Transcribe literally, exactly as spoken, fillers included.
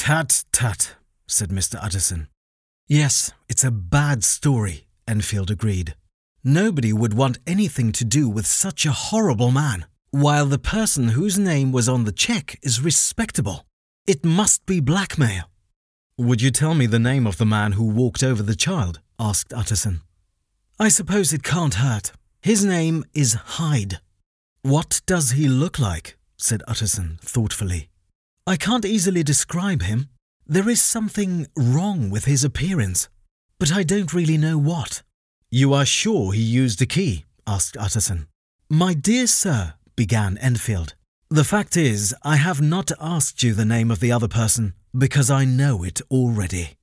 Tut, tut, said Mister Utterson. Yes, it's a bad story, Enfield agreed. Nobody would want anything to do with such a horrible man, while the person whose name was on the cheque is respectable. It must be blackmail. Would you tell me the name of the man who walked over the child? Asked Utterson. I suppose it can't hurt. His name is Hyde. What does he look like? Said Utterson thoughtfully. I can't easily describe him. There is something wrong with his appearance, but I don't really know what. You are sure he used a key? Asked Utterson. My dear sir, began Enfield, the fact is I have not asked you the name of the other person because I know it already.